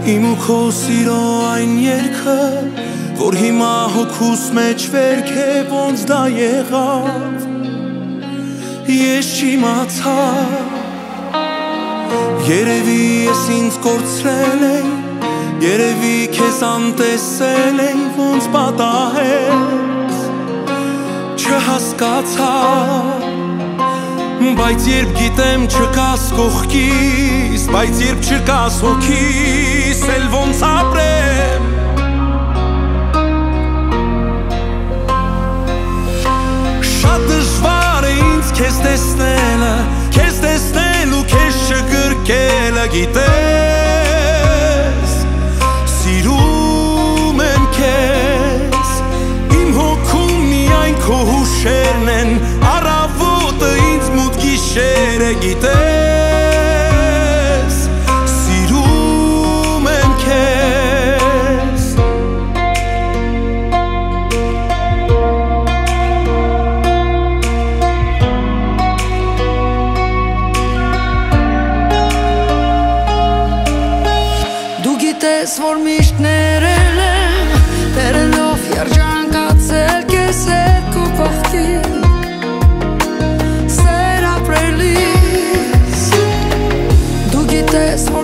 Իմ ու քո սիրո այն երգը, որ հիմա հոգուս մեջ վերք է, ոնց դա եղավ, ես չիմացա։ Երևի ես ինձ կորցրել եմ, երևի քեզ անտեսել եմ, ոնց պատահեց, չհասկացա։ Բայց երբ գիտեմ չկաս կողքիս, բայց երբ չկաս հոգիս, էլ ոնց ապրեմ։ Շատ դժվար է ինձ քեզ տեսնելը, քեզ տեսնել ու քեզ չգրկելը, գիտես, սիրում եմ քեզ, իմ հոգում միայն քո հուշերն են, առավոտը ինձ մութ գիշեր է, գիտես, սիրում եմ քեզ։ Դու գիտես, որ միշտ ներել եմ, տերելով երջանկացել քեզ հետ քո կողքին, սեր ապրելիս։ Դու գիտես, որ